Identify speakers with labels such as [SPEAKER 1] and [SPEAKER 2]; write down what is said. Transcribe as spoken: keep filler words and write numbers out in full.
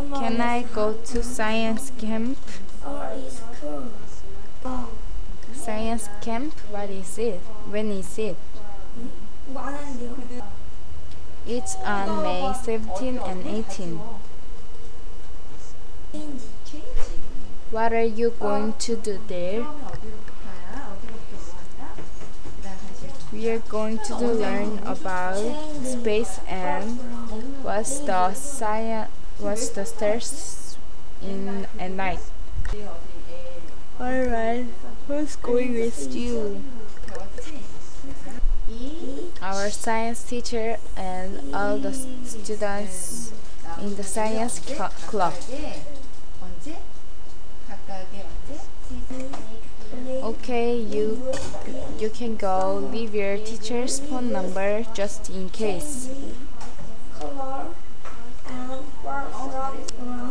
[SPEAKER 1] Can I go to science camp? Science camp? What is it? When is it? It's on May seventeenth and eighteenth. What are you going to do there? We are going to learn about space and what's the science, what's the stars in at night. Alright, who's going with you? Our science teacher and all the students in the science cl club. Okay, you you can go. Leave your teacher's phone number just in case.